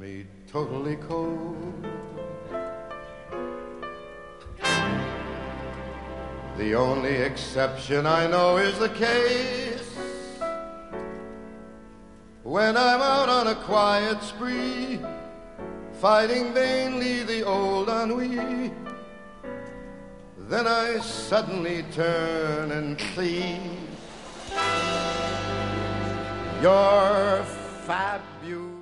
me totally cold. The only exception I know is the case when I'm out on a quiet spree, fighting vainly the old ennui. Then I suddenly turn and see your fabulous